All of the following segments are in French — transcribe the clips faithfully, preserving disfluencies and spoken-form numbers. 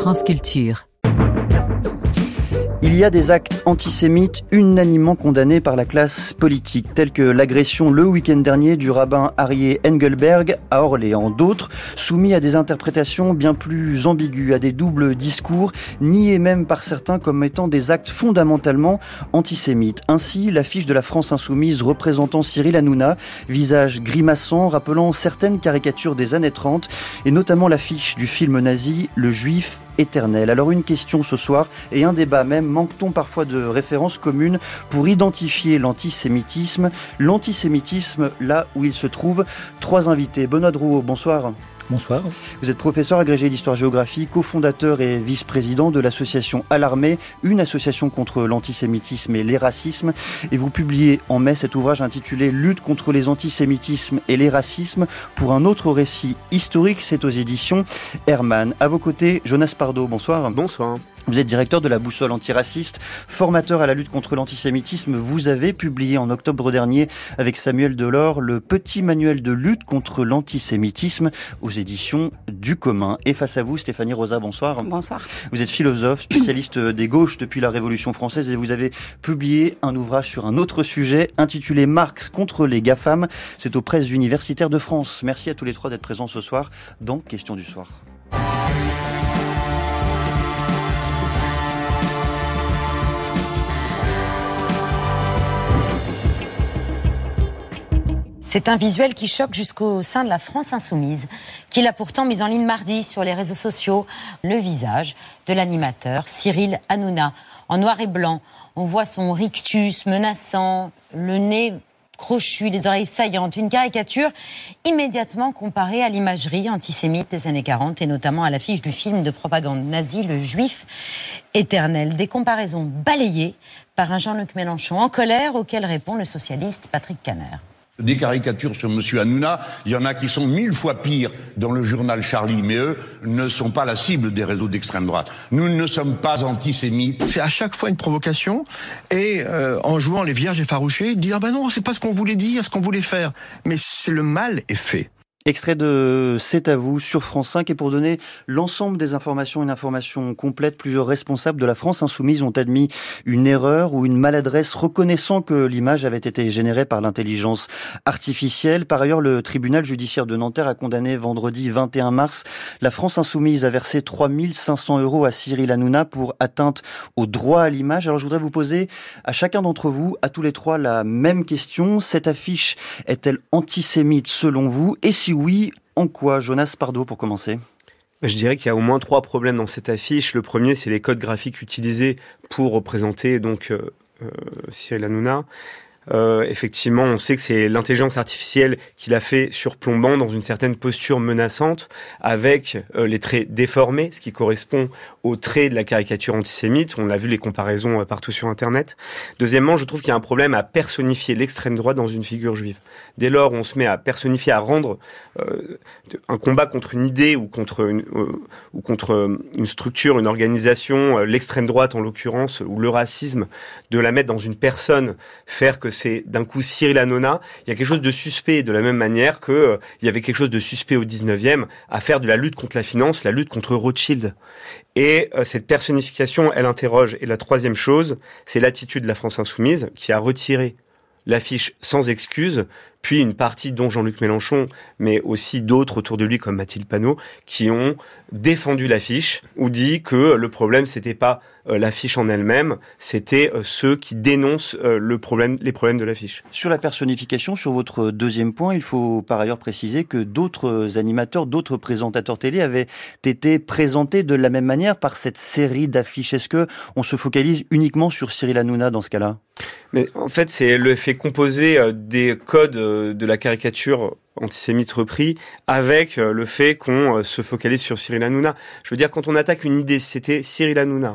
France Culture. Il y a des actes antisémites unanimement condamnés par la classe politique, tels que l'agression le week-end dernier du rabbin Aryeh Engelberg à Orléans. D'autres, soumis à des interprétations bien plus ambiguës, à des doubles discours, niés même par certains comme étant des actes fondamentalement antisémites. Ainsi, l'affiche de la France Insoumise représentant Cyril Hanouna, visage grimaçant, rappelant certaines caricatures des années trente, et notamment l'affiche du film nazi « Le Juif éternel ». Alors une question ce soir, et un débat même, manque-t-on parfois de références communes pour identifier l'antisémitisme, l'antisémitisme là où il se trouve? Trois invités. Benoît Drouot, bonsoir. Bonsoir. Vous êtes professeur agrégé d'histoire-géographie, cofondateur et vice-président de l'association Alarmé, une association contre l'antisémitisme et les racismes. Et vous publiez en mai cet ouvrage intitulé « Lutte contre les antisémitismes et les racismes » pour un autre récit historique, c'est aux éditions Hermann. À vos côtés, Jonas Pardo, bonsoir. Bonsoir. Vous êtes directeur de la boussole antiraciste, formateur à la lutte contre l'antisémitisme. Vous avez publié en octobre dernier avec Samuel Delors le petit manuel de lutte contre l'antisémitisme aux éditions du commun. Et face à vous, Stéphanie Rosa, bonsoir. Bonsoir. Vous êtes philosophe, spécialiste des gauches depuis la Révolution française et vous avez publié un ouvrage sur un autre sujet intitulé Marx contre les GAFAM. C'est aux presses universitaires de France. Merci à tous les trois d'être présents ce soir dans Question du soir. C'est un visuel qui choque jusqu'au sein de la France Insoumise, qui l'a pourtant mis en ligne mardi sur les réseaux sociaux. Le visage de l'animateur Cyril Hanouna. En noir et blanc, on voit son rictus menaçant, le nez crochu, les oreilles saillantes. Une caricature immédiatement comparée à l'imagerie antisémite des années quarante et notamment à l'affiche du film de propagande nazi, Le Juif éternel. Des comparaisons balayées par un Jean-Luc Mélenchon en colère auquel répond le socialiste Patrick Kanner. Des caricatures sur M. Hanouna, il y en a qui sont mille fois pires dans le journal Charlie, mais eux ne sont pas la cible des réseaux d'extrême droite. Nous ne sommes pas antisémites. C'est à chaque fois une provocation, et euh, en jouant les vierges effarouchées, dire ah ben non, c'est pas ce qu'on voulait dire, ce qu'on voulait faire. Mais c'est le mal est fait. Extrait de C'est à vous sur France cinq, et pour donner l'ensemble des informations, une information complète, plusieurs responsables de la France Insoumise ont admis une erreur ou une maladresse reconnaissant que l'image avait été générée par l'intelligence artificielle. Par ailleurs, le tribunal judiciaire de Nanterre a condamné vendredi vingt et un mars la France Insoumise à verser trois mille cinq cents euros à Cyril Hanouna pour atteinte au droit à l'image. Alors je voudrais vous poser à chacun d'entre vous, à tous les trois, la même question. Cette affiche est-elle antisémite selon vous? Et si oui, en quoi? Jonas Pardo, pour commencer. Je dirais qu'il y a au moins trois problèmes dans cette affiche. Le premier, c'est les codes graphiques utilisés pour représenter donc euh, euh, Cyril Hanouna. Euh, effectivement, on sait que c'est l'intelligence artificielle qui l'a fait surplombant dans une certaine posture menaçante, avec euh, les traits déformés, ce qui correspond aux traits de la caricature antisémite. On a vu les comparaisons euh, partout sur Internet. Deuxièmement, je trouve qu'il y a un problème à personnifier l'extrême droite dans une figure juive. Dès lors où on se met à personnifier, à rendre euh, un combat contre une idée ou contre une, euh, ou contre une structure, une organisation, euh, l'extrême droite en l'occurrence, ou le racisme, de la mettre dans une personne, faire que c'est d'un coup Cyril Hanouna, il y a quelque chose de suspect, de la même manière que euh, il y avait quelque chose de suspect au dix-neuvième à faire de la lutte contre la finance, la lutte contre Rothschild. Et euh, cette personnification, elle interroge. Et la troisième chose, c'est l'attitude de la France Insoumise qui a retiré l'affiche sans excuse, puis une partie dont Jean-Luc Mélenchon, mais aussi d'autres autour de lui comme Mathilde Panot, qui ont défendu l'affiche ou dit que le problème c'était pas euh, l'affiche en elle-même, c'était euh, ceux qui dénoncent euh, le problème, les problèmes de l'affiche. Sur la personnification, sur votre deuxième point, il faut par ailleurs préciser que d'autres animateurs, d'autres présentateurs télé avaient été présentés de la même manière par cette série d'affiches. Est-ce que on se focalise uniquement sur Cyril Hanouna dans ce cas-là? Mais en fait, c'est l'effet composé euh, des codes euh, de la caricature antisémite repris avec euh, le fait qu'on euh, se focalise sur Cyril Hanouna. Je veux dire, quand on attaque une idée, si c'était Cyril Hanouna,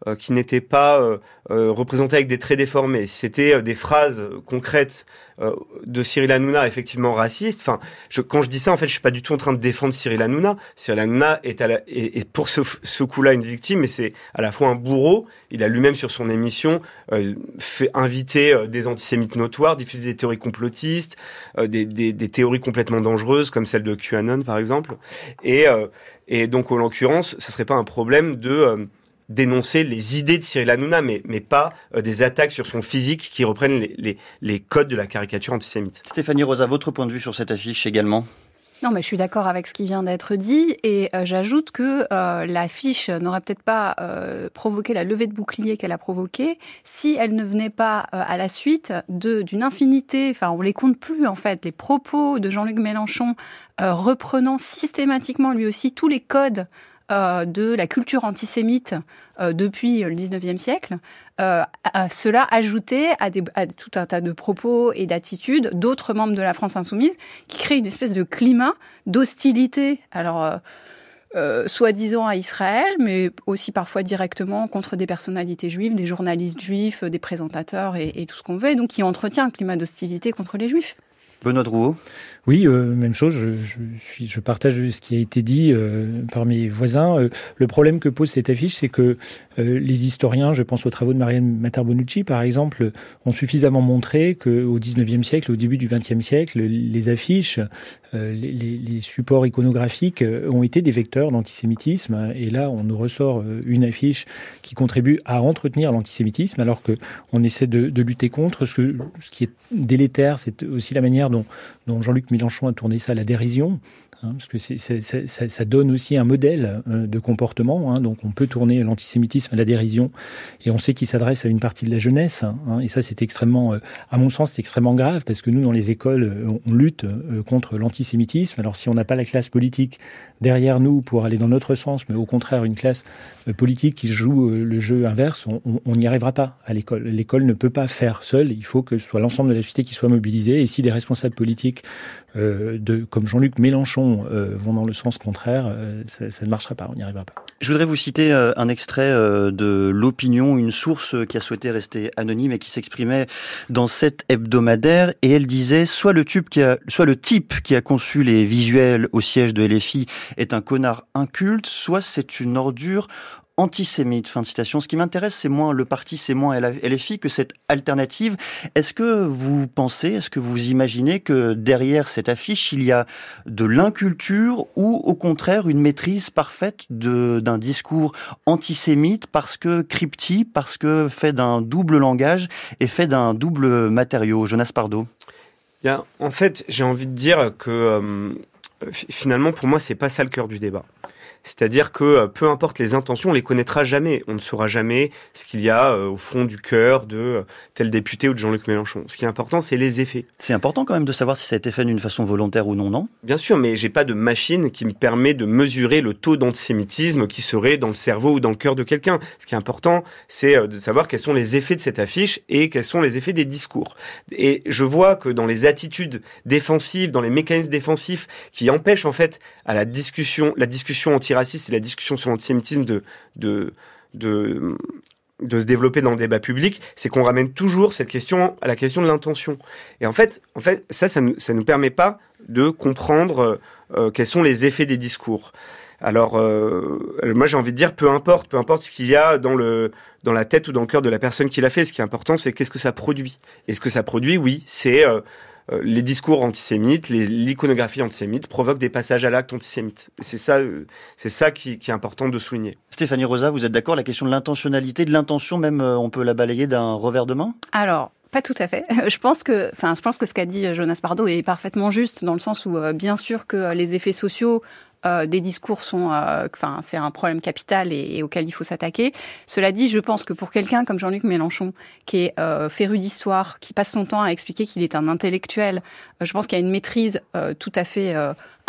euh, qui n'étaient pas euh, euh, représentées avec des traits déformés, si c'était euh, des phrases concrètes euh, de Cyril Hanouna effectivement racistes, enfin, je, quand je dis ça, en fait, je suis pas du tout en train de défendre Cyril Hanouna. Cyril Hanouna est, à la, est, est pour ce, ce coup-là une victime, mais c'est à la fois un bourreau. Il a lui-même sur son émission euh, fait inviter euh, des antisémites notoires, diffuser des théories complotistes, euh, des, des, des théories complètement dangereuses comme celle de QAnon par exemple. Et, euh, et donc en l'occurrence, ça serait pas un problème de euh, dénoncer les idées de Cyril Hanouna, mais, mais pas euh, des attaques sur son physique qui reprennent les, les, les codes de la caricature antisémite. Stéphanie Rosa, votre point de vue sur cette affiche également ? Non, mais je suis d'accord avec ce qui vient d'être dit et euh, j'ajoute que euh, l'affiche n'aurait peut-être pas euh, provoqué la levée de bouclier qu'elle a provoquée si elle ne venait pas euh, à la suite de d'une infinité, enfin on les compte plus en fait, les propos de Jean-Luc Mélenchon euh, reprenant systématiquement lui aussi tous les codes euh, de la culture antisémite euh, depuis le dix-neuvième siècle. Euh, à cela ajouté à, des, à tout un tas de propos et d'attitudes d'autres membres de la France insoumise qui créent une espèce de climat d'hostilité, alors euh, euh, soi-disant à Israël, mais aussi parfois directement contre des personnalités juives, des journalistes juifs, des présentateurs et, et tout ce qu'on veut, et donc qui entretient un climat d'hostilité contre les juifs. Benoît Drouot. Oui, euh, même chose. Je, je, suis, je partage ce qui a été dit euh, par mes voisins. Euh, le problème que pose cette affiche, c'est que euh, les historiens, je pense aux travaux de Marianne Matar-Bonucci, par exemple, ont suffisamment montré qu'au dix-neuvième siècle, au début du vingtième siècle, les affiches, euh, les, les, les supports iconographiques ont été des vecteurs d'antisémitisme. Et là, on nous ressort une affiche qui contribue à entretenir l'antisémitisme, alors que on essaie de, de lutter contre. Ce, que, ce qui est délétère, c'est aussi la manière dont, dont Jean-Luc Mélenchon a tourné ça à la dérision, hein, parce que c'est, c'est, ça, ça donne aussi un modèle euh, de comportement, hein, donc on peut tourner l'antisémitisme à la dérision, et on sait qu'il s'adresse à une partie de la jeunesse, hein, et ça c'est extrêmement, euh, à mon sens, c'est extrêmement grave, parce que nous, dans les écoles, on, on lutte euh, contre l'antisémitisme. Alors si on n'a pas la classe politique derrière nous pour aller dans notre sens, mais au contraire une classe euh, politique qui joue euh, le jeu inverse, on n'y arrivera pas à l'école. L'école ne peut pas faire seule, il faut que ce soit l'ensemble de la société qui soit mobilisée, et si des responsables politiques euh, de, comme Jean-Luc Mélenchon euh, vont dans le sens contraire, euh, ça, ça ne marchera pas, on n'y arrivera pas. Je voudrais vous citer euh, un extrait euh, de l'Opinion, une source qui a souhaité rester anonyme et qui s'exprimait dans cet hebdomadaire, et elle disait soit le, tube qui a, soit le type qui a conçu les visuels au siège de L F I est un connard inculte, soit c'est une ordure antisémite, fin de citation. Ce qui m'intéresse, c'est moins le parti, c'est moins L F I que cette alternative. Est-ce que vous pensez, est-ce que vous imaginez que derrière cette affiche, il y a de l'inculture ou au contraire une maîtrise parfaite de, d'un discours antisémite parce que cryptique, parce que fait d'un double langage et fait d'un double matériau? Jonas Pardo. Bien, en fait, j'ai envie de dire que euh, finalement, pour moi, c'est pas ça le cœur du débat. C'est-à-dire que peu importe les intentions, on les connaîtra jamais. On ne saura jamais ce qu'il y a euh, au fond du cœur de euh, tel député ou de Jean-Luc Mélenchon. Ce qui est important, c'est les effets. C'est important quand même de savoir si ça a été fait d'une façon volontaire ou non, non ? Bien sûr, mais j'ai pas de machine qui me permet de mesurer le taux d'antisémitisme qui serait dans le cerveau ou dans le cœur de quelqu'un. Ce qui est important, c'est euh, de savoir quels sont les effets de cette affiche et quels sont les effets des discours. Et je vois que dans les attitudes défensives, dans les mécanismes défensifs qui empêchent en fait à la discussion, la discussion anti raciste et la discussion sur l'antisémitisme de, de, de, de se développer dans le débat public, c'est qu'on ramène toujours cette question à la question de l'intention. Et en fait, en fait ça, ça ne ça nous permet pas de comprendre euh, quels sont les effets des discours. Alors, euh, moi, j'ai envie de dire, peu importe, peu importe ce qu'il y a dans le dans la tête ou dans le cœur de la personne qui l'a fait. Ce qui est important, c'est qu'est-ce que ça produit. Et ce que ça produit, oui, c'est euh, les discours antisémites, les, l'iconographie antisémite provoque des passages à l'acte antisémite. C'est ça, c'est ça qui, qui est important de souligner. Stéphanie Rosa, vous êtes d'accord? La question de l'intentionnalité, de l'intention même, on peut la balayer d'un revers de main? Alors, pas tout à fait. Je pense que, enfin, je pense que ce qu'a dit Jonas Pardo est parfaitement juste dans le sens où, euh, bien sûr, que les effets sociaux Euh, des discours sont, euh, enfin, c'est un problème capital et, et auquel il faut s'attaquer. Cela dit, je pense que pour quelqu'un comme Jean-Luc Mélenchon, qui est euh, féru d'histoire, qui passe son temps à expliquer qu'il est un intellectuel, euh, je pense qu'il y a une maîtrise euh, tout à fait euh,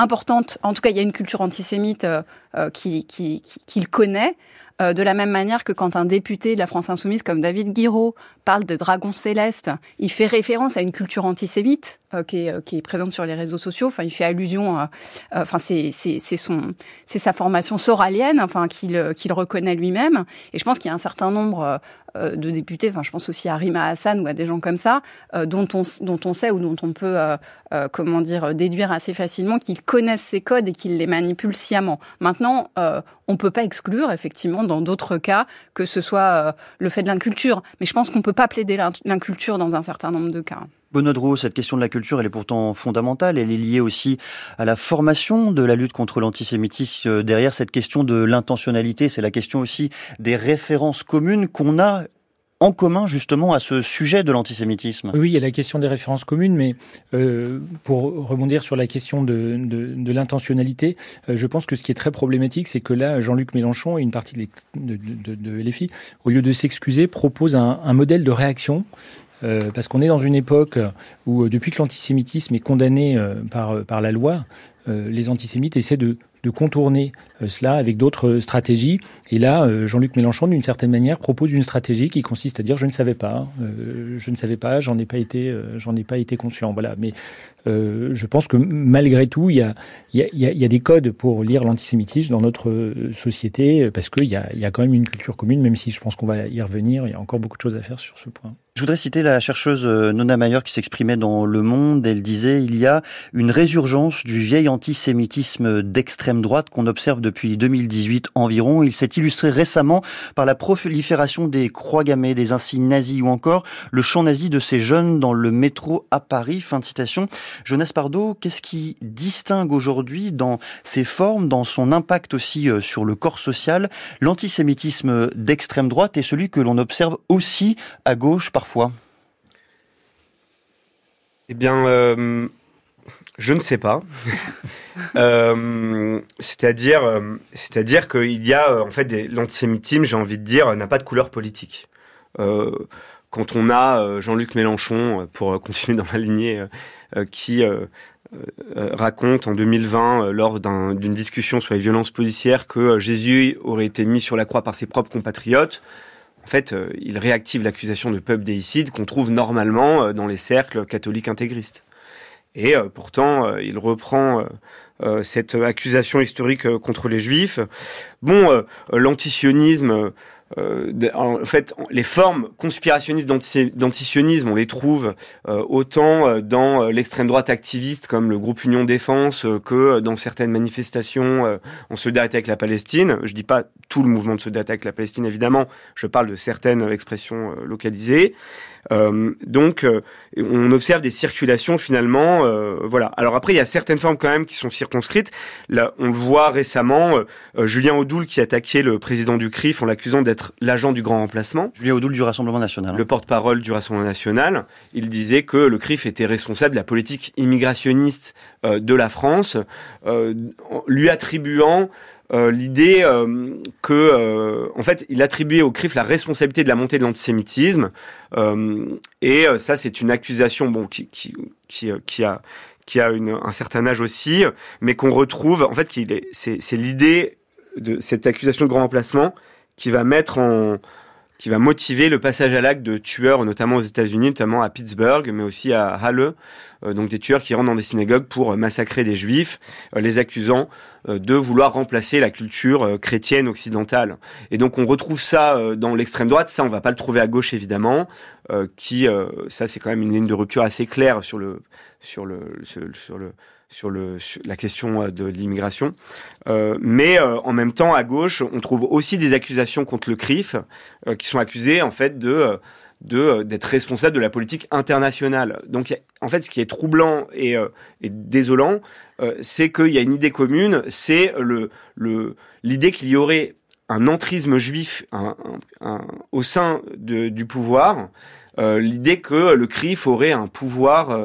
importante. En tout cas, il y a une culture antisémite euh, euh, qui, qui, qui, qu'il connaît. Euh, de la même manière que quand un député de la France Insoumise comme David Guiraud parle de dragons célestes, il fait référence à une culture antisémite euh, qui, est, euh, qui est présente sur les réseaux sociaux. Enfin, il fait allusion. Euh, euh, enfin, c'est, c'est, c'est son, c'est sa formation soralienne, enfin qu'il, qu'il reconnaît lui-même. Et je pense qu'il y a un certain nombre euh, de députés. Enfin, je pense aussi à Rima Hassan ou à des gens comme ça, euh, dont on, dont on sait ou dont on peut, euh, euh, comment dire, déduire assez facilement qu'ils connaissent ces codes et qu'ils les manipulent sciemment. Maintenant, euh, on peut pas exclure effectivement dans d'autres cas que ce soit euh, le fait de l'inculture. Mais je pense qu'on peut pas plaider l'inculture dans un certain nombre de cas. Benoît Drouot, cette question de la culture, elle est pourtant fondamentale. Elle est liée aussi à la formation de la lutte contre l'antisémitisme. Derrière cette question de l'intentionnalité, c'est la question aussi des références communes qu'on a en commun justement à ce sujet de l'antisémitisme. Oui, il y a la question des références communes, mais euh, pour rebondir sur la question de, de, de l'intentionnalité, euh, je pense que ce qui est très problématique, c'est que là, Jean-Luc Mélenchon et une partie de, de, de, de L F I, au lieu de s'excuser, proposent un, un modèle de réaction. Euh, parce qu'on est dans une époque où, depuis que l'antisémitisme est condamné euh, par, par la loi, euh, les antisémites essaient de, de contourner euh, cela avec d'autres stratégies. Et là, euh, Jean-Luc Mélenchon, d'une certaine manière, propose une stratégie qui consiste à dire « je ne savais pas, euh, je ne savais pas, j'en ai pas été, euh, j'en ai pas été conscient ». Voilà. Mais euh, je pense que malgré tout, il y a, il y a, il y a des codes pour lire l'antisémitisme dans notre société, parce qu'il y a, il y a quand même une culture commune, même si je pense qu'on va y revenir. Il y a encore beaucoup de choses à faire sur ce point. Je voudrais citer la chercheuse Nona Mayer qui s'exprimait dans Le Monde. Elle disait « Il y a une résurgence du vieil antisémitisme d'extrême droite qu'on observe depuis deux mille dix-huit environ. Il s'est illustré récemment par la prolifération des croix gammées, des insignes nazis ou encore le chant nazi de ces jeunes dans le métro à Paris. » Fin de citation. Jonas Pardo, qu'est-ce qui distingue aujourd'hui dans ses formes, dans son impact aussi sur le corps social, l'antisémitisme d'extrême droite et celui que l'on observe aussi à gauche par Parfois. Eh bien, euh, je ne sais pas. euh, c'est-à-dire, euh, c'est-à-dire qu'il y a euh, en fait des, l'antisémitisme, j'ai envie de dire, n'a pas de couleur politique. Euh, quand on a euh, Jean-Luc Mélenchon, pour continuer dans la lignée, euh, euh, qui euh, euh, raconte en deux mille vingt, euh, lors d'un, d'une discussion sur les violences policières, que euh, Jésus aurait été mis sur la croix par ses propres compatriotes. En fait, euh, il réactive l'accusation de peuple déicide qu'on trouve normalement euh, dans les cercles catholiques intégristes. Et euh, pourtant, euh, il reprend euh, euh, cette accusation historique euh, contre les Juifs. Bon, euh, l'antisionisme, euh, de, en fait, les formes conspirationnistes d'anti- d'antisionisme, on les trouve euh, autant euh, dans euh, l'extrême droite activiste comme le groupe Union Défense euh, que dans certaines manifestations euh, en solidarité avec la Palestine. Je dis pas tout le mouvement de solidarité avec la Palestine, évidemment. Je parle de certaines expressions euh, localisées. Euh, donc, euh, on observe des circulations finalement. Euh, voilà. Alors après, il y a certaines formes quand même qui sont circonscrites. Là, on le voit récemment, euh, Julien Audoul qui attaquait le président du C R I F en l'accusant d'être l'agent du grand remplacement. Julien Audoul du Rassemblement National. Le porte-parole du Rassemblement National. Il disait que le C R I F était responsable de la politique immigrationniste euh, de la France, euh, lui attribuant Euh, l'idée euh, que, euh, en fait, il attribuait au C R I F la responsabilité de la montée de l'antisémitisme, euh, et euh, ça, c'est une accusation, bon, qui qui qui, qui a qui a une, un certain âge aussi, mais qu'on retrouve, en fait, qu'il est, c'est c'est l'idée de cette accusation de grand remplacement qui va mettre en qui va motiver le passage à l'acte de tueurs, notamment aux États-Unis, notamment à Pittsburgh, mais aussi à Halle, euh, donc des tueurs qui rentrent dans des synagogues pour massacrer des Juifs, euh, les accusant euh, de vouloir remplacer la culture euh, chrétienne occidentale. Et donc on retrouve ça euh, dans l'extrême droite, ça on va pas le trouver à gauche évidemment, euh, qui euh, ça c'est quand même une ligne de rupture assez claire sur le sur le sur, sur le sur, le, sur la question de l'immigration. Euh, mais euh, en même temps, à gauche, on trouve aussi des accusations contre le C R I F euh, qui sont accusés en fait de, de d'être responsables de la politique internationale. Donc, en fait, ce qui est troublant et, euh, et désolant, euh, c'est qu'il y a une idée commune, c'est le, le, l'idée qu'il y aurait un entrisme juif un, un, un, au sein de, du pouvoir, euh, l'idée que le C R I F aurait un pouvoir... Euh,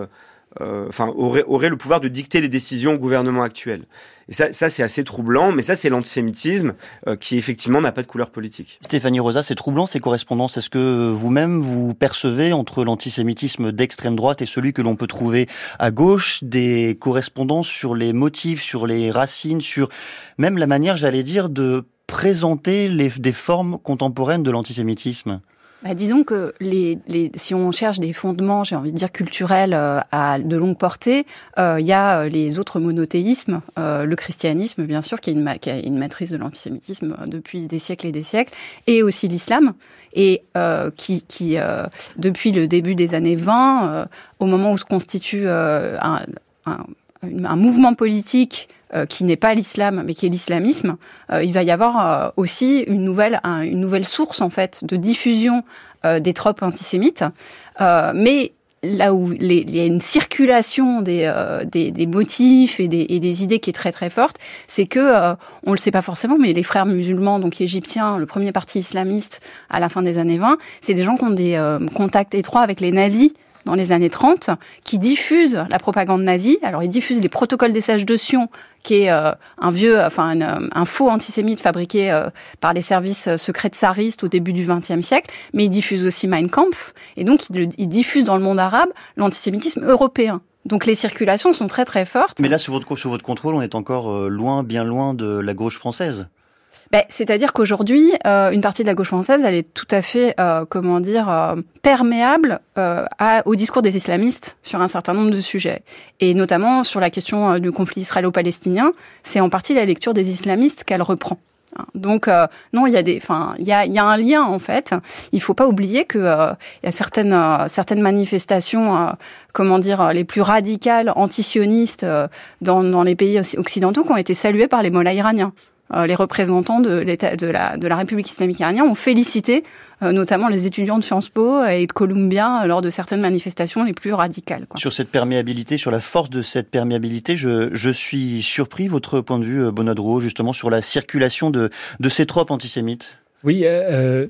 euh, enfin, aurait, aurait le pouvoir de dicter les décisions au gouvernement actuel. Et ça, ça c'est assez troublant, mais ça, c'est l'antisémitisme euh, qui, effectivement, n'a pas de couleur politique. Stéphanie Rosa, c'est troublant ces correspondances. Est-ce que vous-même, vous percevez entre l'antisémitisme d'extrême droite et celui que l'on peut trouver à gauche des correspondances sur les motifs, sur les racines, sur même la manière, j'allais dire, de présenter les, des formes contemporaines de l'antisémitisme? Bah, disons que les, les, si on cherche des fondements, j'ai envie de dire culturels euh, à de longue portée, il euh, y a les autres monothéismes, euh, le christianisme bien sûr, qui est une, qui est une matrice de l'antisémitisme depuis des siècles et des siècles, et aussi l'islam, et euh, qui, qui euh, depuis le début des années vingt, euh, au moment où se constitue euh, un, un, un mouvement politique Euh, qui n'est pas l'islam, mais qui est l'islamisme, euh, il va y avoir euh, aussi une nouvelle, un, une nouvelle source en fait de diffusion euh, des tropes antisémites. Euh, mais là où les, il y a une circulation des, euh, des, des motifs et des, et des idées qui est très très forte, c'est que euh, on le sait pas forcément, mais les frères musulmans, donc égyptiens, le premier parti islamiste à la fin des années vingt, c'est des gens qui ont des euh, contacts étroits avec les nazis dans les années trente, qui diffusent la propagande nazie. Alors, ils diffusent les protocoles des sages de Sion, qui est euh, un vieux, enfin, un, un faux antisémite fabriqué euh, par les services secrets tsaristes au début du vingtième siècle, mais ils diffusent aussi Mein Kampf, et donc ils, ils diffusent dans le monde arabe l'antisémitisme européen. Donc les circulations sont très très fortes. Mais là, sous votre, sous votre contrôle, on est encore euh, loin, bien loin de la gauche française. Ben, c'est-à-dire qu'aujourd'hui, euh, une partie de la gauche française, elle est tout à fait, euh, comment dire, euh, perméable euh, à, au discours des islamistes sur un certain nombre de sujets. Et notamment sur la question euh, du conflit israélo-palestinien, c'est en partie la lecture des islamistes qu'elle reprend. Donc euh, non, il y a des, enfin, il y a, il y a un lien en fait. Il faut pas oublier que euh, il y a certaines, euh, certaines manifestations, euh, comment dire, les plus radicales, antisionistes euh, dans, dans les pays occidentaux, qui ont été saluées par les mollahs iraniens. Euh, les représentants de, l'État, de, la, de la République islamique iranienne ont félicité euh, notamment les étudiants de Sciences Po et de Columbia euh, lors de certaines manifestations les plus radicales, quoi. Sur cette perméabilité, sur la force de cette perméabilité, je, je suis surpris, votre point de vue, Benoît Drouot, justement sur la circulation de, de ces tropes antisémites. Oui, euh,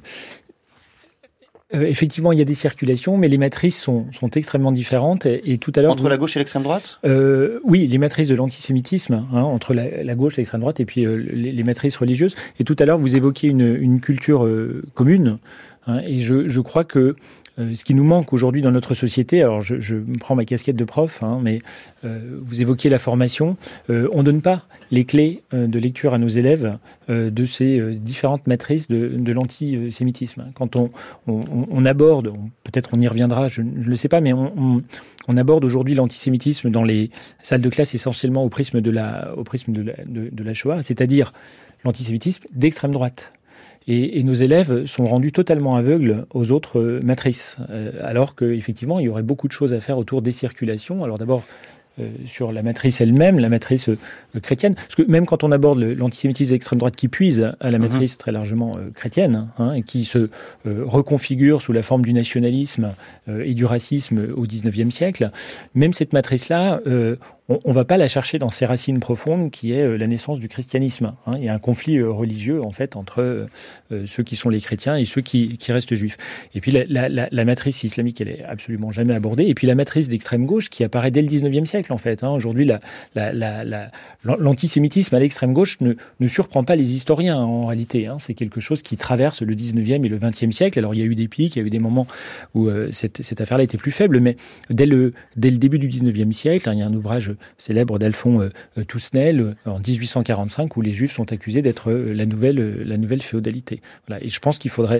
Euh, effectivement, il y a des circulations, mais les matrices sont, sont extrêmement différentes. Et, et tout à l'heure, entre vous, la gauche et l'extrême droite. euh, Oui, les matrices de l'antisémitisme, hein, entre la, la gauche et l'extrême droite, et puis euh, les, les matrices religieuses. Et tout à l'heure, vous évoquiez une, une culture euh, commune. Hein, et je, je crois que euh, ce qui nous manque aujourd'hui dans notre société, alors je, je prends ma casquette de prof, hein, mais euh, vous évoquiez la formation. Euh, on donne pas les clés euh, de lecture à nos élèves euh, de ces euh, différentes matrices de, de l'antisémitisme. Quand on, on, on aborde, on, peut-être on y reviendra, je ne le sais pas, mais on, on, on aborde aujourd'hui l'antisémitisme dans les salles de classe essentiellement au prisme de la, au prisme de la, de, de la Shoah, c'est-à-dire l'antisémitisme d'extrême droite. Et, et nos élèves sont rendus totalement aveugles aux autres euh, matrices, euh, alors qu'effectivement, il y aurait beaucoup de choses à faire autour des circulations. Alors d'abord, euh, sur la matrice elle-même, la matrice euh, chrétienne, parce que même quand on aborde le, l'antisémitisme d'extrême droite qui puise à la matrice mmh. très largement euh, chrétienne, hein, et qui se euh, reconfigure sous la forme du nationalisme euh, et du racisme au dix-neuvième siècle, même cette matrice-là, euh, on ne va pas la chercher dans ses racines profondes, qui est euh, la naissance du christianisme. Hein. Il y a un conflit euh, religieux, en fait, entre euh, ceux qui sont les chrétiens et ceux qui, qui restent juifs. Et puis, la, la, la, la matrice islamique, elle est absolument jamais abordée. Et puis, la matrice d'extrême gauche, qui apparaît dès le dix-neuvième siècle, en fait. Hein. Aujourd'hui, la, la, la, la, l'antisémitisme à l'extrême gauche ne, ne surprend pas les historiens, en réalité. Hein. C'est quelque chose qui traverse le dix-neuvième et le vingtième siècle. Alors, il y a eu des pics, il y a eu des moments où euh, cette, cette affaire-là était plus faible, mais dès le, dès le début du dix-neuvième siècle, hein, il y a un ouvrage célèbre d'Alphonse euh, Toussenel euh, en dix-huit cent quarante-cinq où les Juifs sont accusés d'être euh, la nouvelle euh, la nouvelle féodalité. Voilà. Et je pense qu'il faudrait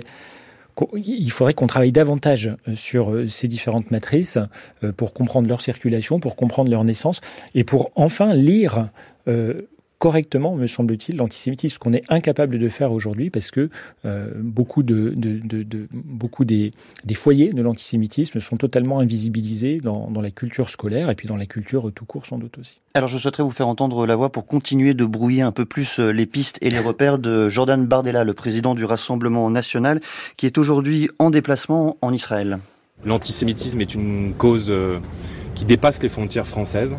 il faudrait qu'on travaille davantage sur euh, ces différentes matrices euh, pour comprendre leur circulation, pour comprendre leur naissance et pour enfin lire euh, correctement, me semble-t-il, l'antisémitisme, ce qu'on est incapable de faire aujourd'hui parce que euh, beaucoup, de, de, de, de, beaucoup des, des foyers de l'antisémitisme sont totalement invisibilisés dans, dans la culture scolaire et puis dans la culture tout court sans doute aussi. Alors je souhaiterais vous faire entendre la voix pour continuer de brouiller un peu plus les pistes et les repères de Jordan Bardella, le président du Rassemblement national, qui est aujourd'hui en déplacement en Israël. L'antisémitisme est une cause qui dépasse les frontières françaises.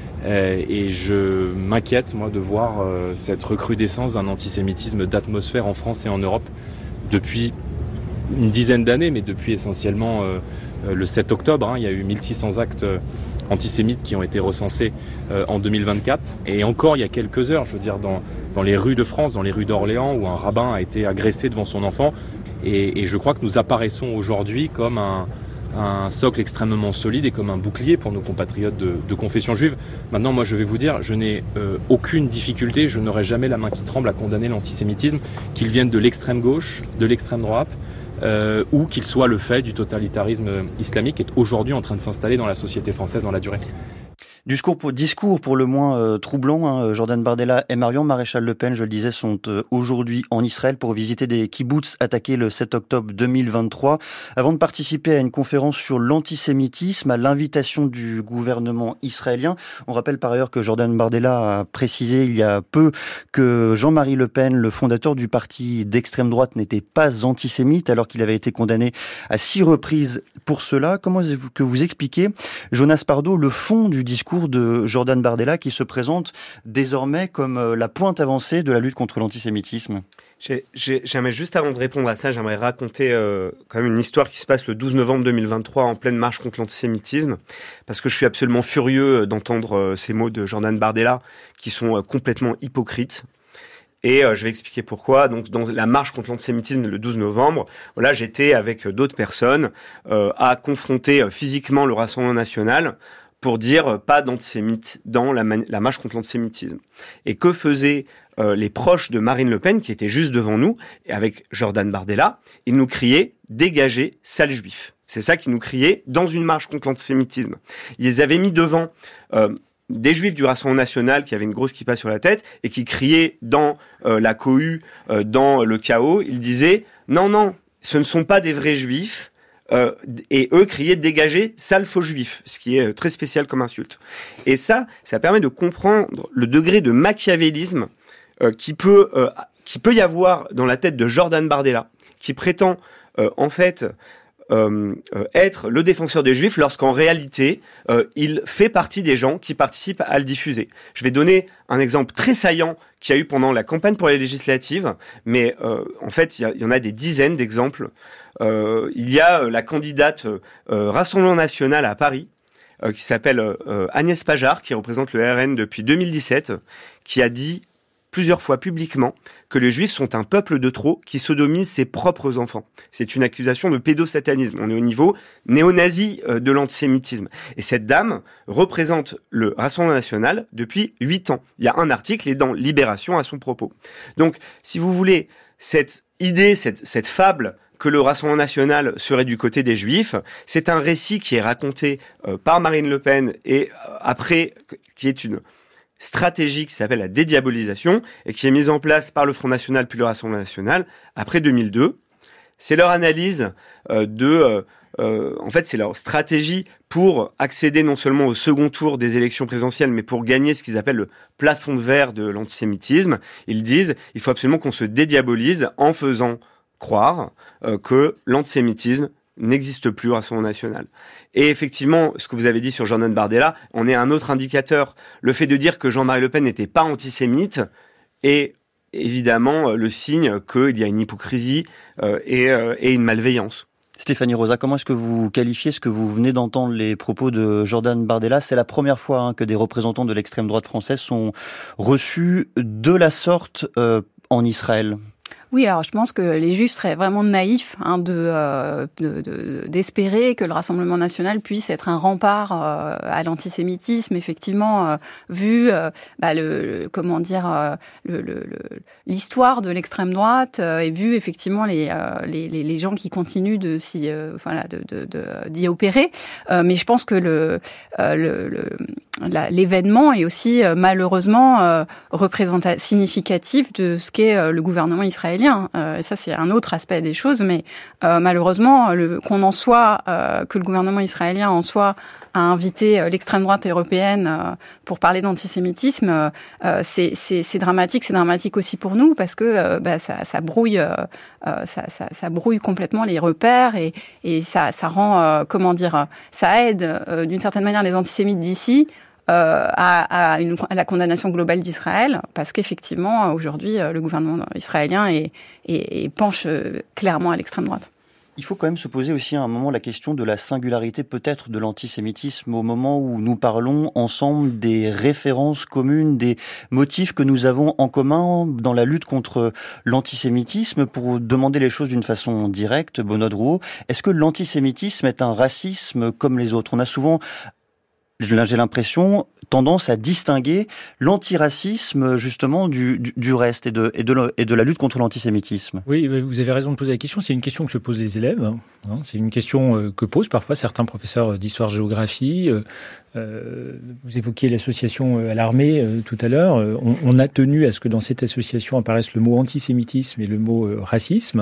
Et je m'inquiète, moi, de voir cette recrudescence d'un antisémitisme d'atmosphère en France et en Europe depuis une dizaine d'années, mais depuis essentiellement le sept octobre. Hein, il y a eu mille six cents actes antisémites qui ont été recensés euh, en deux mille vingt-quatre. Et encore il y a quelques heures, je veux dire, dans, dans les rues de France, dans les rues d'Orléans, où un rabbin a été agressé devant son enfant. Et, et je crois que nous apparaissons aujourd'hui comme un, un socle extrêmement solide et comme un bouclier pour nos compatriotes de, de confession juive. Maintenant, moi, je vais vous dire, je n'ai euh, aucune difficulté, je n'aurai jamais la main qui tremble à condamner l'antisémitisme, qu'il vienne de l'extrême gauche, de l'extrême droite, euh, ou qu'il soit le fait du totalitarisme islamique qui est aujourd'hui en train de s'installer dans la société française dans la durée. Discours pour, discours pour le moins euh, troublant. Hein. Jordan Bardella et Marion Maréchal Le Pen, je le disais, sont euh, aujourd'hui en Israël pour visiter des kibboutz attaqués le sept octobre deux mille vingt-trois, avant de participer à une conférence sur l'antisémitisme à l'invitation du gouvernement israélien. On rappelle par ailleurs que Jordan Bardella a précisé il y a peu que Jean-Marie Le Pen, le fondateur du parti d'extrême droite, n'était pas antisémite, alors qu'il avait été condamné à six reprises pour cela. Comment est-ce que vous expliquez, Jonas Pardo, le fond du discours de Jordan Bardella qui se présente désormais comme la pointe avancée de la lutte contre l'antisémitisme? J'ai, j'ai, j'aimerais juste avant de répondre à ça, j'aimerais raconter euh, quand même une histoire qui se passe le douze novembre deux mille vingt-trois en pleine marche contre l'antisémitisme, parce que je suis absolument furieux d'entendre euh, ces mots de Jordan Bardella qui sont euh, complètement hypocrites. Et euh, je vais expliquer pourquoi. Donc, dans la marche contre l'antisémitisme le douze novembre, voilà, j'étais avec d'autres personnes euh, à confronter euh, physiquement le Rassemblement national pour dire euh, pas d'antisémites dans la, man- la marche contre l'antisémitisme. Et que faisaient euh, les proches de Marine Le Pen, qui étaient juste devant nous, et avec Jordan Bardella? Ils nous criaient « Dégagez, sales juifs ». C'est ça qu'ils nous criaient dans une marche contre l'antisémitisme. Ils les avaient mis devant euh, des juifs du Rassemblement national qui avaient une grosse kippa sur la tête et qui criaient dans euh, la cohue, euh, dans le chaos. Ils disaient « Non, non, ce ne sont pas des vrais juifs ». Euh, et eux criaient « Dégagez, sales faux juifs », ce qui est très spécial comme insulte. Et ça, ça permet de comprendre le degré de machiavélisme euh, qui peut euh, qui peut y avoir dans la tête de Jordan Bardella, qui prétend euh, en fait euh, euh, être le défenseur des juifs, lorsqu'en réalité, euh, il fait partie des gens qui participent à le diffuser. Je vais donner un exemple très saillant qu'il y a eu pendant la campagne pour les législatives, mais euh, en fait, il y, y en a des dizaines d'exemples. Euh, il y a la candidate euh, Rassemblement National à Paris, euh, qui s'appelle euh, Agnès Pajar, qui représente le R N depuis deux mille dix-sept, qui a dit plusieurs fois publiquement que les Juifs sont un peuple de trop qui sodomise ses propres enfants. C'est une accusation de pédosatanisme. On est au niveau néo-nazi euh, de l'antisémitisme. Et cette dame représente le Rassemblement National depuis huit ans. Il y a un article et dans Libération à son propos. Donc, si vous voulez, cette idée, cette, cette fable que le Rassemblement national serait du côté des Juifs, c'est un récit qui est raconté euh, par Marine Le Pen et euh, après, qui est une stratégie qui s'appelle la dédiabolisation et qui est mise en place par le Front National puis le Rassemblement National après deux mille deux. C'est leur analyse euh, de... Euh, euh, en fait, c'est leur stratégie pour accéder non seulement au second tour des élections présidentielles, mais pour gagner ce qu'ils appellent le plafond de verre de l'antisémitisme. Ils disent il faut absolument qu'on se dédiabolise en faisant croire euh, que l'antisémitisme n'existe plus au Rassemblement national. Et effectivement, ce que vous avez dit sur Jordan Bardella, on est un autre indicateur. Le fait de dire que Jean-Marie Le Pen n'était pas antisémite est évidemment le signe qu'il y a une hypocrisie euh, et, euh, et une malveillance. Stéphanie Rosa, comment est-ce que vous qualifiez ce que vous venez d'entendre, les propos de Jordan Bardella? C'est la première fois hein, que des représentants de l'extrême droite française sont reçus de la sorte euh, en Israël. Oui, alors je pense que les Juifs seraient vraiment naïfs hein, de, euh, de, de d'espérer que le Rassemblement national puisse être un rempart euh, à l'antisémitisme. Effectivement, euh, vu euh, bah, le, le comment dire euh, le, le, le, l'histoire de l'extrême droite euh, et vu effectivement les, euh, les les les gens qui continuent de s'y euh, voilà de, de, de d'y opérer. Euh, mais je pense que le euh, le, le la, l'événement est aussi euh, malheureusement euh, représentatif significatif de ce qu'est euh, le gouvernement israélien. Euh, et ça, c'est un autre aspect des choses, mais euh, malheureusement, le, qu'on en soit, euh, que le gouvernement israélien en soit à inviter euh, l'extrême droite européenne euh, pour parler d'antisémitisme, euh, c'est, c'est, c'est dramatique. C'est dramatique aussi pour nous parce que euh, bah, ça, ça brouille, euh, ça, ça, ça brouille complètement les repères et, et ça, ça rend, euh, comment dire, ça aide euh, d'une certaine manière les antisémites d'ici. Euh, à, à, une, à la condamnation globale d'Israël, parce qu'effectivement, aujourd'hui, le gouvernement israélien est, est, est penche clairement à l'extrême droite. Il faut quand même se poser aussi à un moment la question de la singularité peut-être de l'antisémitisme au moment où nous parlons ensemble des références communes, des motifs que nous avons en commun dans la lutte contre l'antisémitisme. Pour demander les choses d'une façon directe, Benoît Drouot, est-ce que l'antisémitisme est un racisme comme les autres ? On a souvent, j'ai l'impression, tendance à distinguer l'antiracisme justement du, du, du reste et de, et, de, et de la lutte contre l'antisémitisme. Oui, vous avez raison de poser la question. C'est une question que se posent les élèves. Hein. C'est une question que posent parfois certains professeurs d'histoire-géographie. Euh, vous évoquiez l'association à l'armée euh, tout à l'heure. On, on a tenu à ce que dans cette association apparaissent le mot antisémitisme et le mot euh, racisme.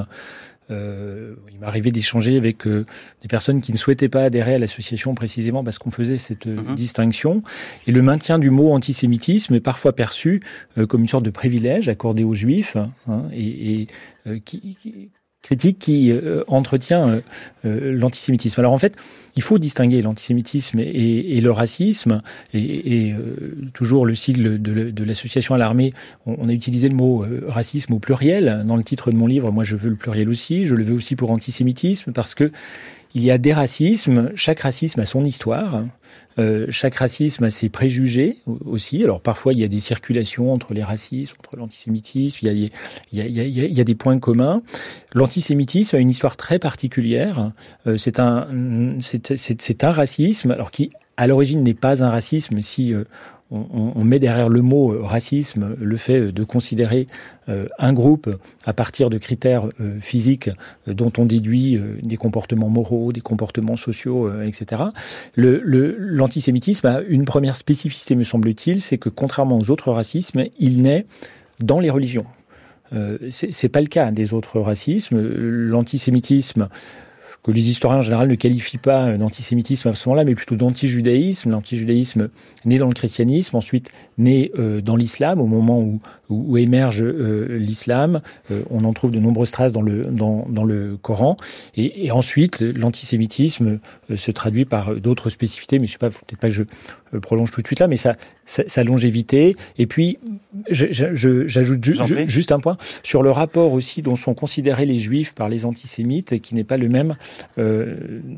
Euh, il m'est arrivé d'échanger avec euh, des personnes qui ne souhaitaient pas adhérer à l'association précisément parce qu'on faisait cette euh, mmh. distinction. Et le maintien du mot antisémitisme est parfois perçu euh, comme une sorte de privilège accordé aux juifs, hein, et, et euh, qui, qui critique qui euh, entretient euh, euh, l'antisémitisme. Alors en fait, il faut distinguer l'antisémitisme et, et, et le racisme. Et, et euh, toujours le sigle de, de l'association à l'armée, on, on a utilisé le mot euh, racisme au pluriel dans le titre de mon livre. Moi, je veux le pluriel aussi. Je le veux aussi pour antisémitisme parce que il y a des racismes. Chaque racisme a son histoire. Euh, chaque racisme a ses préjugés aussi. Alors parfois il y a des circulations entre les racismes, entre l'antisémitisme, il y a, il y a, il y a, il y a, il y a des points communs. L'antisémitisme a une histoire très particulière. Euh, c'est un, c'est, c'est, c'est un racisme, alors qui à l'origine n'est pas un racisme si euh, on, on met derrière le mot euh, racisme le fait de considérer euh, un groupe à partir de critères euh, physiques euh, dont on déduit euh, des comportements moraux, des comportements sociaux, euh, et cetera. Le, le, l'antisémitisme a une première spécificité, me semble-t-il, c'est que contrairement aux autres racismes, il naît dans les religions. Euh, c'est, c'est pas le cas des autres racismes. L'antisémitisme, que les historiens en général ne qualifient pas d'antisémitisme à ce moment-là, mais plutôt d'antijudaïsme. L'antijudaïsme né dans le christianisme, ensuite né euh, dans l'islam, au moment où, où, où émerge euh, l'islam. Euh, on en trouve de nombreuses traces dans le, dans, dans le Coran. Et, et ensuite, l'antisémitisme euh, se traduit par d'autres spécificités, mais je ne sais pas, peut-être pas que je euh, prolonge tout de suite là, mais sa, sa, sa longévité. Et puis, je, je, j'ajoute ju, ju, juste un point sur le rapport aussi dont sont considérés les juifs par les antisémites, qui n'est pas le même Euh,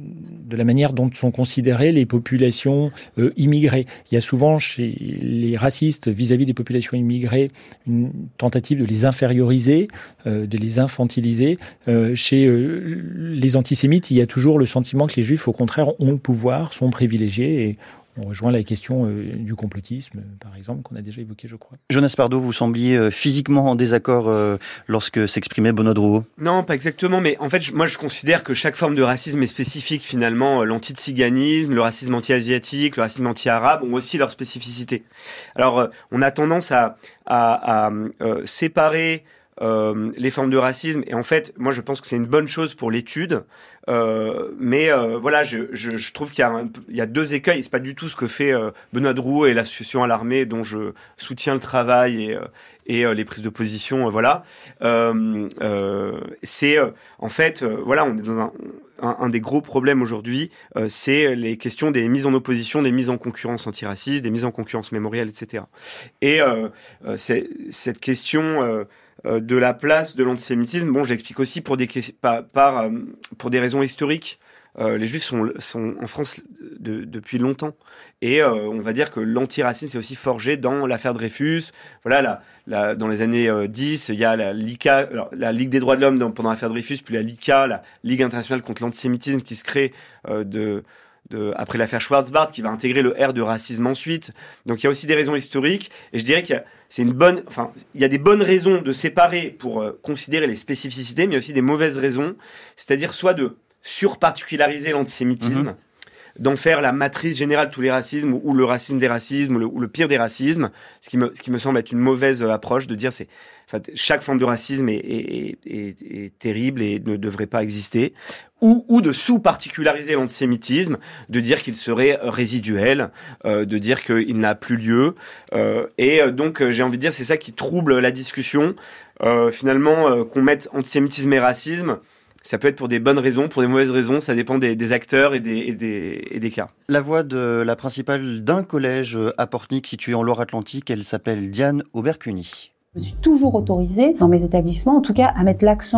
de la manière dont sont considérées les populations euh, immigrées. Il y a souvent chez les racistes vis-à-vis des populations immigrées une tentative de les inférioriser, euh, de les infantiliser. Euh, chez euh, les antisémites, il y a toujours le sentiment que les juifs, au contraire, ont le pouvoir, sont privilégiés, et on rejoint la question euh, du complotisme, par exemple, qu'on a déjà évoqué, je crois. Jonas Pardo, vous sembliez euh, physiquement en désaccord euh, lorsque s'exprimait Benoît Drouot. Non, pas exactement, mais en fait, je, moi, je considère que chaque forme de racisme est spécifique, finalement. L'antitsiganisme, le racisme anti-asiatique, le racisme anti-arabe ont aussi leur spécificité. Alors, euh, on a tendance à, à, à euh, séparer Euh, les formes de racisme, et en fait moi je pense que c'est une bonne chose pour l'étude, euh, mais euh, voilà je, je, je trouve qu'il y a, un, il y a deux écueils. C'est pas du tout ce que fait euh, Benoît Drouot et l'association à l'armée, dont je soutiens le travail et, euh, et euh, les prises de position, euh, voilà euh, euh, c'est euh, en fait euh, voilà on est dans un Un, un des gros problèmes aujourd'hui, euh, c'est les questions des mises en opposition, des mises en concurrence antiracistes, des mises en concurrence mémorielle, et cetera. Et euh, euh, c'est, cette question euh, euh, de la place de l'antisémitisme, bon, je l'explique aussi pour des, par, par, euh, pour des raisons historiques. Euh, les Juifs sont, sont en France de, depuis longtemps, et euh, on va dire que l'antiracisme s'est aussi forgé dans l'affaire Dreyfus. Voilà, la, la, dans les années euh, dix, il y a la L I C A, alors, la Ligue des droits de l'homme dans, pendant l'affaire Dreyfus, puis la L I C A, la Ligue internationale contre l'antisémitisme, qui se crée euh, de, de, après l'affaire Schwarzbart, qui va intégrer le R de racisme ensuite. Donc il y a aussi des raisons historiques, et je dirais qu'il y a, c'est une bonne, enfin, il y a des bonnes raisons de séparer pour euh, considérer les spécificités, mais il y a aussi des mauvaises raisons, c'est-à-dire soit de surparticulariser l'antisémitisme, mmh. d'en faire la matrice générale de tous les racismes, ou, ou le racisme des racismes, ou le, ou le pire des racismes, ce qui me, ce qui me semble être une mauvaise approche, de dire c'est, enfin, chaque forme de racisme est, est, est, est terrible et ne devrait pas exister, ou, ou de sous-particulariser l'antisémitisme, de dire qu'il serait résiduel, euh, de dire qu'il n'a plus lieu, euh, et donc j'ai envie de dire c'est ça qui trouble la discussion, euh, finalement, euh, qu'on mette antisémitisme et racisme. Ça peut être pour des bonnes raisons, pour des mauvaises raisons, ça dépend des, des acteurs et des, et, des, et des cas. La voix de la principale d'un collège à Pornic situé en Loire-Atlantique, elle s'appelle Diane Aubercuny. Je suis toujours autorisée dans mes établissements, en tout cas, à mettre l'accent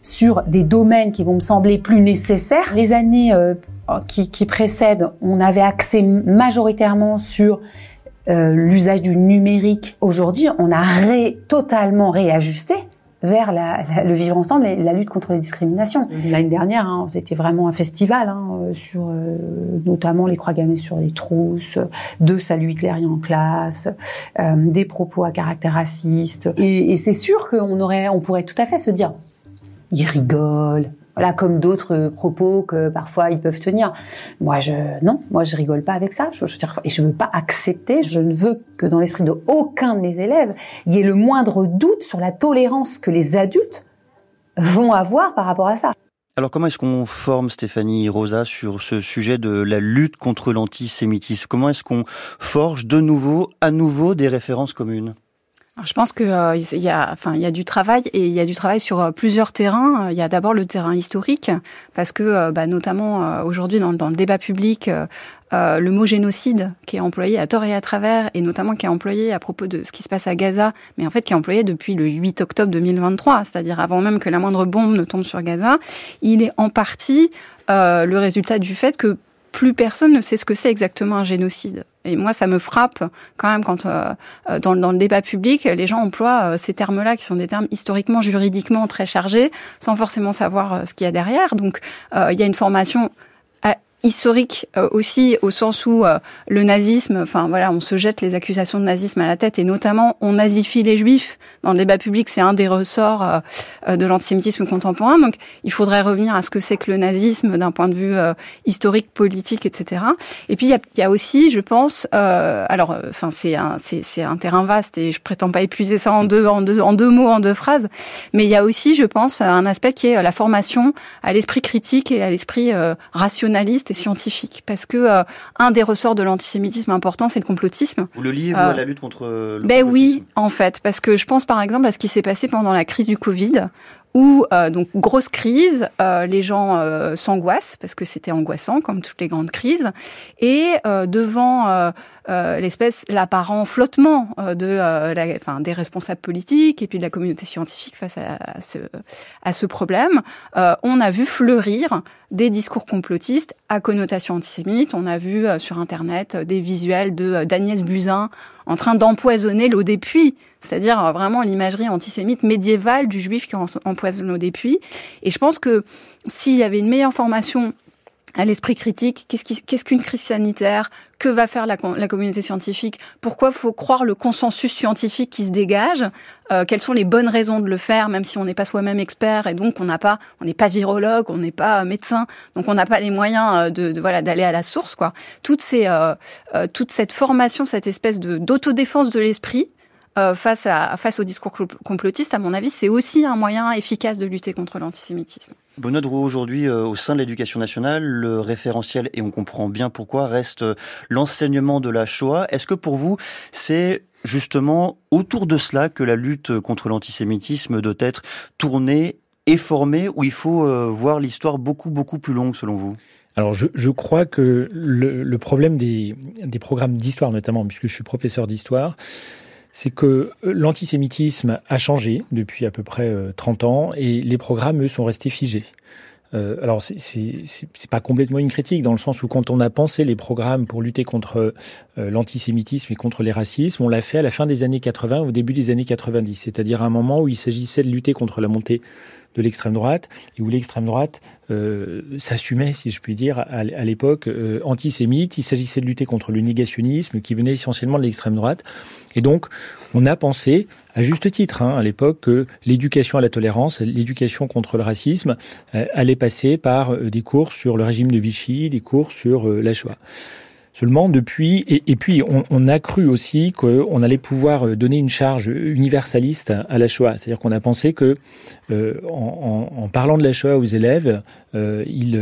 sur des domaines qui vont me sembler plus nécessaires. Les années euh, qui, qui précèdent, on avait axé majoritairement sur euh, l'usage du numérique. Aujourd'hui, on a ré, totalement réajusté vers la, la, le vivre ensemble et la lutte contre les discriminations. L'année dernière, hein, c'était vraiment un festival hein, sur euh, notamment les croix gammées sur les trousses, deux saluts hitlériens en classe, euh, des propos à caractère raciste. Et, et c'est sûr qu'on aurait, on pourrait tout à fait se dire, ils rigolent. Voilà, comme d'autres propos que parfois ils peuvent tenir. Moi, je non, moi je rigole pas avec ça. Je, je, et je veux pas accepter. Je ne veux que dans l'esprit de aucun de mes élèves, il y ait le moindre doute sur la tolérance que les adultes vont avoir par rapport à ça. Alors comment est-ce qu'on forme, Stéphanie Rosa, sur ce sujet de la lutte contre l'antisémitisme ? Comment est-ce qu'on forge de nouveau, à nouveau, des références communes ? Alors, je pense que euh, il y a, enfin, il y a du travail et il y a du travail sur euh, plusieurs terrains. Il y a d'abord le terrain historique, parce que, euh, bah, notamment euh, aujourd'hui dans, dans le débat public, euh, euh, le mot génocide qui est employé à tort et à travers, et notamment qui est employé à propos de ce qui se passe à Gaza, mais en fait qui est employé depuis le huit octobre deux mille vingt-trois, c'est-à-dire avant même que la moindre bombe ne tombe sur Gaza, il est en partie euh, le résultat du fait que plus personne ne sait ce que c'est exactement un génocide. Et moi, ça me frappe quand même quand euh, dans, dans le débat public, les gens emploient euh, ces termes-là qui sont des termes historiquement, juridiquement très chargés, sans forcément savoir euh, ce qu'il y a derrière. Donc, euh, il y a une formation à, historique euh, aussi, au sens où euh, le nazisme, enfin voilà, on se jette les accusations de nazisme à la tête, et notamment on nazifie les juifs dans le débat public, c'est un des ressorts euh, de l'antisémitisme contemporain. Donc il faudrait revenir à ce que c'est que le nazisme d'un point de vue euh, historique, politique, et cetera. Et puis il y a, y a aussi, je pense, euh, alors, enfin euh, c'est un c'est c'est un terrain vaste et je prétends pas épuiser ça en deux en deux en deux mots, en deux phrases, mais il y a aussi, je pense, un aspect qui est la formation à l'esprit critique et à l'esprit euh, rationaliste et scientifique, parce que euh, un des ressorts de l'antisémitisme important, c'est le complotisme. Vous le liez, vous, euh, à la lutte contre le ben complotisme ? Oui, en fait, parce que je pense par exemple à ce qui s'est passé pendant la crise du Covid, où, euh, donc, grosse crise, euh, les gens euh, s'angoissent, parce que c'était angoissant, comme toutes les grandes crises, et euh, devant euh, euh, l'espèce, l'apparent flottement euh, de, euh, la, enfin, des responsables politiques et puis de la communauté scientifique face à, à, ce, à ce problème, euh, on a vu fleurir des discours complotistes à connotation antisémite. On a vu euh, sur Internet euh, des visuels de euh, d'Agnès Buzyn en train d'empoisonner l'eau des puits, c'est-à-dire euh, vraiment l'imagerie antisémite médiévale du juif qui empoisonne l'eau des puits. Et je pense que s'il y avait une meilleure formation à l'esprit critique, qu'est-ce, qui, qu'est-ce qu'une crise sanitaire ? Que va faire la, la communauté scientifique ? Pourquoi faut croire le consensus scientifique qui se dégage ? euh, Quelles sont les bonnes raisons de le faire, même si on n'est pas soi-même expert et donc on n'a pas, on n'est pas virologue, on n'est pas médecin, donc on n'a pas les moyens de, de voilà d'aller à la source, quoi. Toutes ces, euh, euh, toute cette formation, cette espèce de d'autodéfense de l'esprit. Euh, face à face au discours complotiste, à mon avis, c'est aussi un moyen efficace de lutter contre l'antisémitisme. Benoît Drouot, aujourd'hui, euh, au sein de l'éducation nationale, le référentiel, et on comprend bien pourquoi, reste euh, l'enseignement de la Shoah. Est-ce que pour vous, c'est justement autour de cela que la lutte contre l'antisémitisme doit être tournée et formée, ou il faut euh, voir l'histoire beaucoup, beaucoup plus longue, selon vous ? Alors, je, je crois que le, le problème des, des programmes d'histoire, notamment, puisque je suis professeur d'histoire, c'est que l'antisémitisme a changé depuis à peu près trente ans et les programmes, eux, sont restés figés. Euh, alors, c'est, c'est, c'est pas complètement une critique, dans le sens où quand on a pensé les programmes pour lutter contre euh, l'antisémitisme et contre les racismes, on l'a fait à la fin des années quatre-vingts, au début des années quatre-vingt-dix, c'est-à-dire à un moment où il s'agissait de lutter contre la montée de l'extrême droite, et où l'extrême droite euh, s'assumait, si je puis dire, à, à l'époque euh, antisémite. Il s'agissait de lutter contre le négationnisme qui venait essentiellement de l'extrême droite. Et donc, on a pensé, à juste titre, hein, à l'époque, que l'éducation à la tolérance, l'éducation contre le racisme, euh, allait passer par euh, des cours sur le régime de Vichy, des cours sur euh, la Shoah. Seulement, depuis, et, et puis on, on a cru aussi qu'on allait pouvoir donner une charge universaliste à la Shoah. C'est-à-dire qu'on a pensé que, euh, en, en, en parlant de la Shoah aux élèves, euh, ils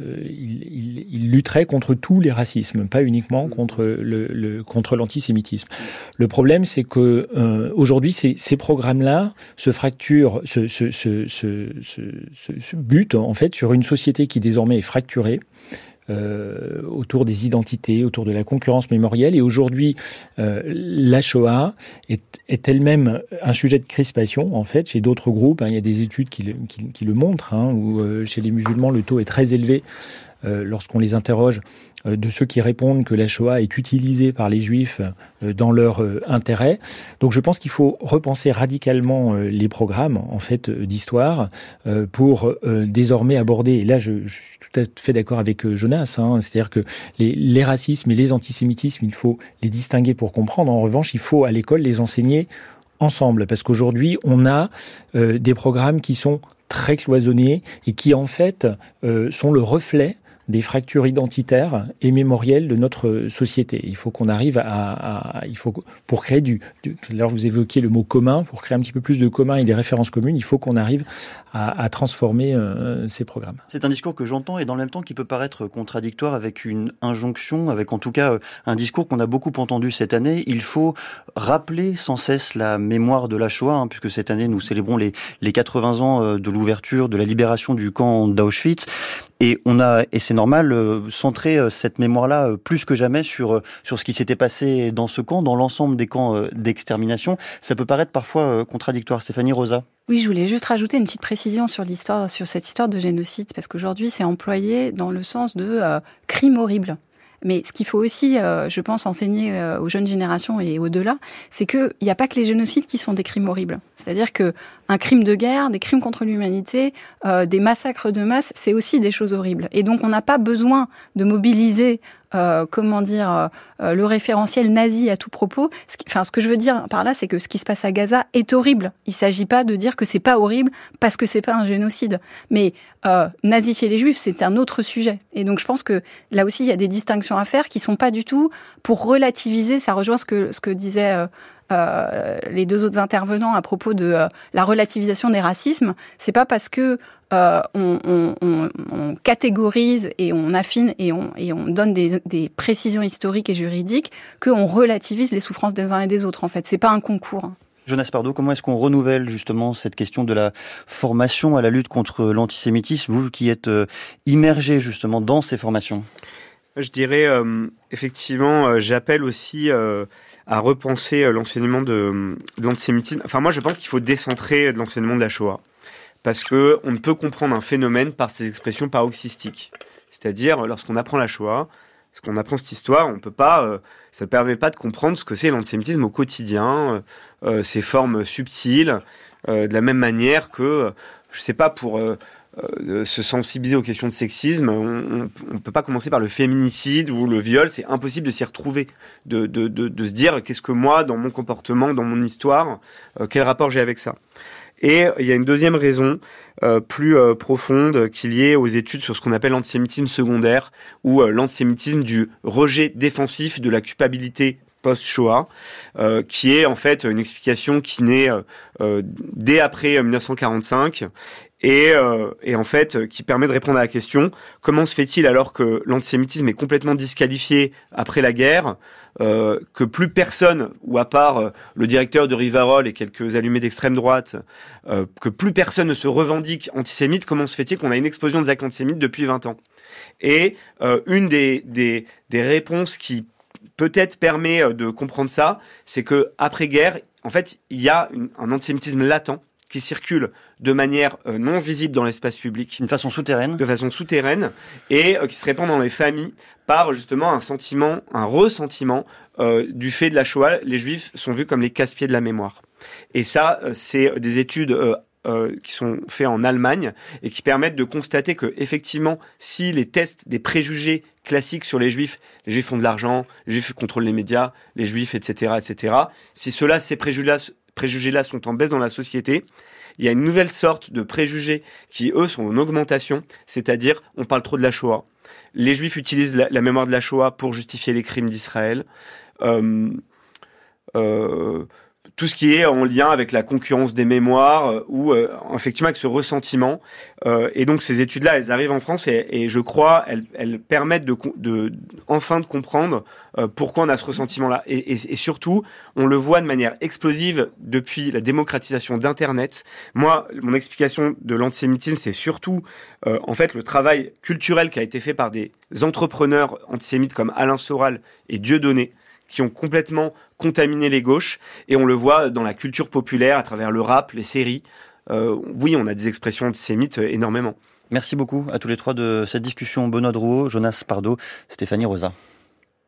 il, il, il lutteraient contre tous les racismes, pas uniquement contre, le, le, contre l'antisémitisme. Le problème, c'est que euh, aujourd'hui, ces, ces programmes-là se fracturent, se, se, se, se, se, se butent en fait sur une société qui désormais est fracturée. euh, autour des identités, autour de la concurrence mémorielle. Et aujourd'hui, euh, la Shoah est, est elle-même un sujet de crispation, en fait, chez d'autres groupes. Hein. Il y a des études qui le, qui, qui le montrent, hein, où euh, chez les musulmans, le taux est très élevé euh, lorsqu'on les interroge, euh, de ceux qui répondent que la Shoah est utilisée par les Juifs euh, dans leur euh, intérêt. Donc je pense qu'il faut repenser radicalement euh, les programmes, en fait, euh, d'histoire, euh, pour euh, désormais aborder, et là je, je suis tout à fait d'accord avec euh, Jonas, hein, c'est-à-dire que les, les racismes et les antisémitismes, il faut les distinguer pour comprendre. En revanche, il faut à l'école les enseigner ensemble, parce qu'aujourd'hui, on a euh, des programmes qui sont très cloisonnés et qui, en fait, euh, sont le reflet des fractures identitaires et mémorielles de notre société. Il faut qu'on arrive à, à il faut pour créer du, du tout à l'heure vous évoquiez le mot commun, pour créer un petit peu plus de commun et des références communes, il faut qu'on arrive à, à transformer euh, ces programmes. C'est un discours que j'entends et dans le même temps qui peut paraître contradictoire avec une injonction, avec en tout cas un discours qu'on a beaucoup entendu cette année. Il faut rappeler sans cesse la mémoire de la Shoah, hein, puisque cette année nous célébrons les, les quatre-vingts ans de l'ouverture, de la libération du camp d'Auschwitz. Et on a, et c'est normal, euh, centré euh, cette mémoire-là euh, plus que jamais sur euh, sur ce qui s'était passé dans ce camp, dans l'ensemble des camps euh, d'extermination. Ça peut paraître parfois euh, contradictoire. Stéphanie Rosa. Oui, je voulais juste rajouter une petite précision sur l'histoire, sur cette histoire de génocide, parce qu'aujourd'hui, c'est employé dans le sens de euh, crime horrible. Mais ce qu'il faut aussi, euh, je pense, enseigner euh, aux jeunes générations et au-delà, c'est qu'il n'y a pas que les génocides qui sont des crimes horribles. C'est-à-dire que un crime de guerre, des crimes contre l'humanité, euh, des massacres de masse, c'est aussi des choses horribles. Et donc, on n'a pas besoin de mobiliser, euh, comment dire, euh, le référentiel nazi à tout propos. Ce qui, enfin, ce que je veux dire par là, c'est que ce qui se passe à Gaza est horrible. Il ne s'agit pas de dire que c'est pas horrible parce que c'est pas un génocide. Mais euh, nazifier les Juifs, c'est un autre sujet. Et donc, je pense que là aussi, il y a des distinctions à faire qui sont pas du tout pour relativiser. Ça rejoint ce que ce que disait euh, euh, les deux autres intervenants à propos de euh, la relativisation des racismes. C'est pas parce que euh, on, on, on, on catégorise et on affine et on, et on donne des, des précisions historiques et juridiques qu'on relativise les souffrances des uns et des autres. En fait, c'est pas un concours. Jonas Pardo, comment est-ce qu'on renouvelle justement cette question de la formation à la lutte contre l'antisémitisme, vous qui êtes euh, immergé justement dans ces formations? Je dirais, euh, effectivement, euh, j'appelle aussi euh, à repenser euh, l'enseignement de, de l'antisémitisme. Enfin, moi, je pense qu'il faut décentrer de l'enseignement de la Shoah. Parce que on ne peut comprendre un phénomène par ses expressions paroxystiques. C'est-à-dire, lorsqu'on apprend la Shoah, lorsqu'on apprend cette histoire, on peut pas, euh, ça ne permet pas de comprendre ce que c'est l'antisémitisme au quotidien, euh, ses formes subtiles, euh, de la même manière que, euh, je sais pas, pour... Euh, Euh, se sensibiliser aux questions de sexisme, on ne peut pas commencer par le féminicide ou le viol, c'est impossible de s'y retrouver, de, de, de, de se dire qu'est-ce que moi, dans mon comportement, dans mon histoire, euh, quel rapport j'ai avec ça. Et il y a une deuxième raison euh, plus euh, profonde qui est liée aux études sur ce qu'on appelle l'antisémitisme secondaire ou euh, l'antisémitisme du rejet défensif de la culpabilité post-Shoah, euh, qui est en fait une explication qui naît euh, euh, dès après dix-neuf cent quarante-cinq et, euh, et en fait qui permet de répondre à la question comment se fait-il alors que l'antisémitisme est complètement disqualifié après la guerre, euh, que plus personne, ou à part euh, le directeur de Rivarol et quelques allumés d'extrême droite, euh, que plus personne ne se revendique antisémite, comment se fait-il qu'on a une explosion des actes antisémites depuis vingt ans? Et euh, une des, des, des réponses qui peut-être permet de comprendre ça, c'est que après-guerre, en fait, il y a une, un antisémitisme latent qui circule de manière euh, non visible dans l'espace public. Une façon souterraine. De façon souterraine, et euh, qui se répand dans les familles par justement un sentiment, un ressentiment euh, du fait de la Shoah. Les Juifs sont vus comme les casse-pieds de la mémoire. Et ça, euh, c'est des études euh, euh, qui sont faites en Allemagne et qui permettent de constater que effectivement, si les tests des préjugés classiques sur les Juifs, les Juifs font de l'argent, les Juifs contrôlent les médias, les Juifs, et cetera, et cetera. Si ceux-là, ces préjugés-là préjugés-là sont en baisse dans la société, il y a une nouvelle sorte de préjugés qui, eux, sont en augmentation, c'est-à-dire, on parle trop de la Shoah. Les Juifs utilisent la, la mémoire de la Shoah pour justifier les crimes d'Israël. Euh, euh, tout ce qui est en lien avec la concurrence des mémoires euh, ou euh, effectivement avec ce ressentiment. Euh, et donc ces études-là, elles arrivent en France et, et je crois elles, elles permettent de, de enfin de comprendre euh, pourquoi on a ce ressentiment-là. Et, et, et surtout, on le voit de manière explosive depuis la démocratisation d'Internet. Moi, mon explication de l'antisémitisme, c'est surtout euh, en fait le travail culturel qui a été fait par des entrepreneurs antisémites comme Alain Soral et Dieudonné, qui ont complètement contaminé les gauches, et on le voit dans la culture populaire, à travers le rap, les séries. Euh, oui, on a des expressions antisémites euh, énormément. Merci beaucoup à tous les trois de cette discussion. Benoît Drouot, Jonas Pardo, Stéphanie Rosa.